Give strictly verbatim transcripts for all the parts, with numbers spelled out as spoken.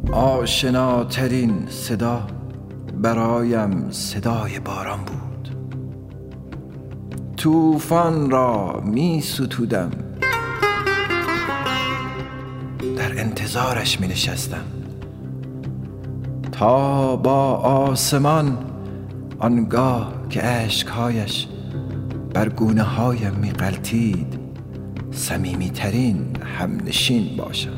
آشناترین صدا برایم صدای باران بود. طوفان را می ستودم، در انتظارش می نشستم تا با آسمان آنگاه که اشکهایش بر گونه هایم می غلتید صمیمی ترین همنشین باشم.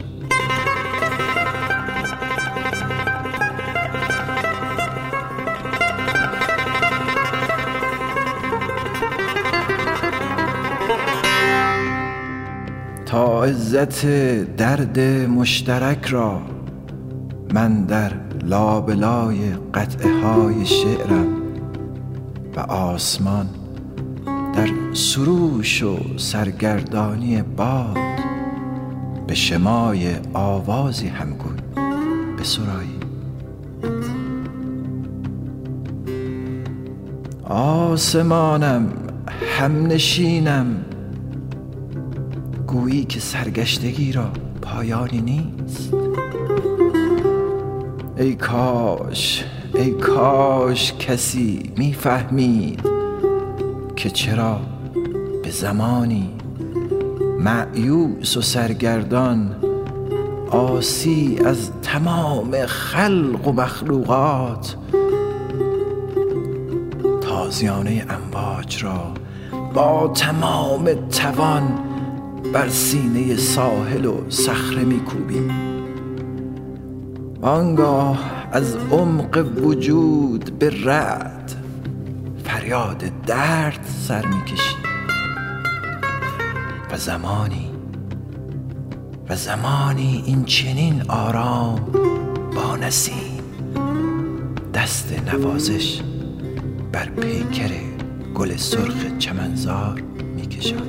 تا عزت درد مشترک را من در لابلای قطعه های شعرم و آسمان در سروش و سرگردانی باد به شمای آوازی همگون بسرایی. آسمانم، همنشینم، گویی که سرگشتگی را پایانی نیست. ای کاش ای کاش کسی میفهمید که چرا به زمانی مأیوس و سرگردان عاصی از تمام خلق و مخلوقات تازیانه امواج را با تمام توان بر سینه ساحل و صخره میکوبیم. آنگاه از عمق وجود به رعد فریاد درد سر میکشیم و زمانی و زمانی این چنین آرام با نسیم دست نوازش بر پیکر گل سرخ چمنزار میکشد.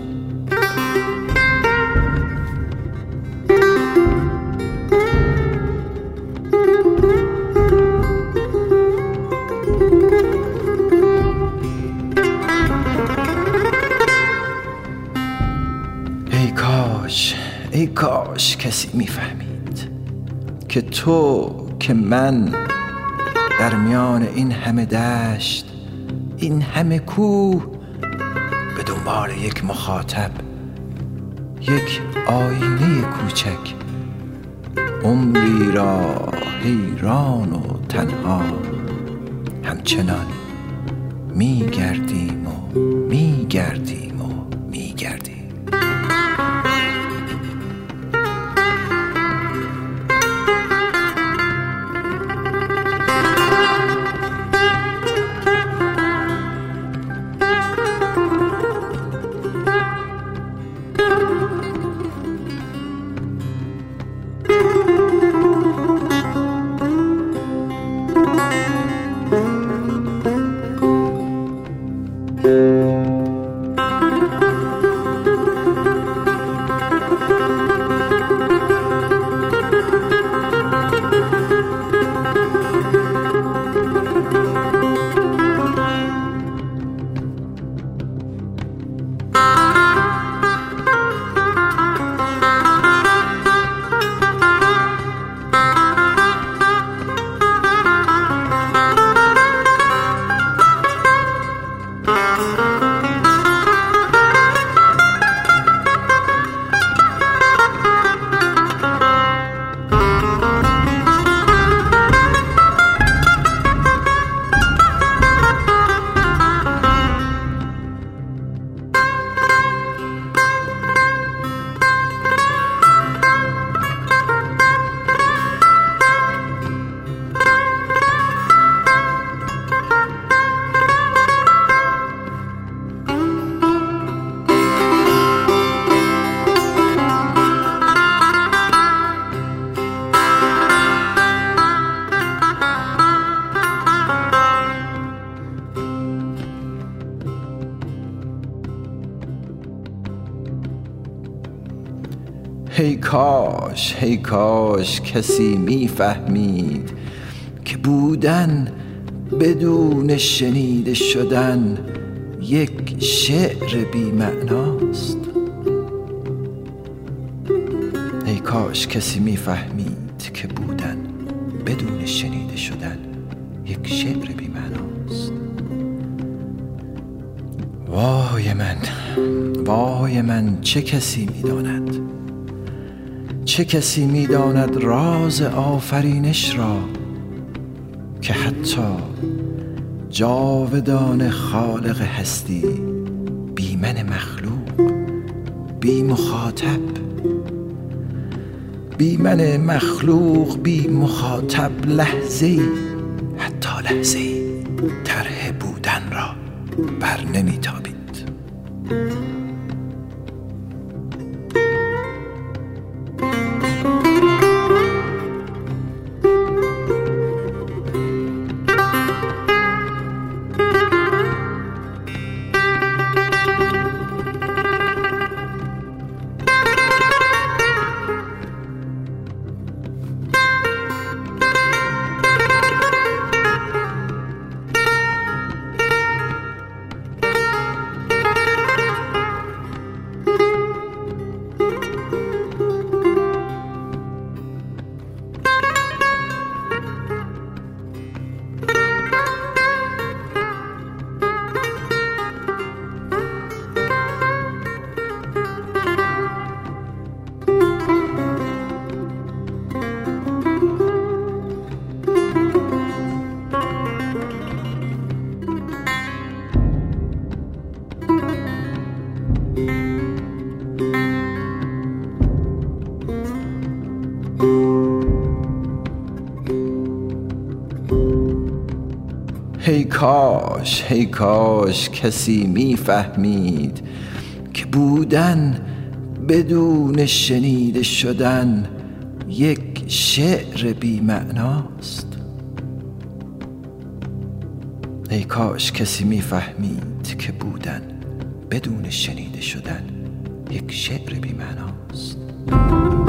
ای کاش کسی میفهمید که تو که من در میان این همه دشت، این همه کوه، به دنبال یک مخاطب، یک آینه کوچک، عمری را حیران و تنها همچنان میگردیم و میگردیم و میگردیم. هی کاش هی کاش کسی میفهمید که بودن بدون شنیده شدن یک شعر بی معناست. ای کاش کسی میفهمید که بودن بدون شنیده شدن یک شعر بی معناست. وای من، وای من، چه کسی میداند، چه کسی میداند راز آفرینش را، که حتی جاودان خالق هستی بی من مخلوق، بی مخاطب، بی من مخلوق، بی مخاطب، لحظه‌ای، حتی لحظه‌ای طرح بودن را بر نمیتابید. هی کاش، هی کاش کسی میفهمید که بودن بدون شنیده شدن یک شعر بی معناست. هی کاش کسی میفهمید که بودن بدون شنیده شدن یک شعر بی معناست.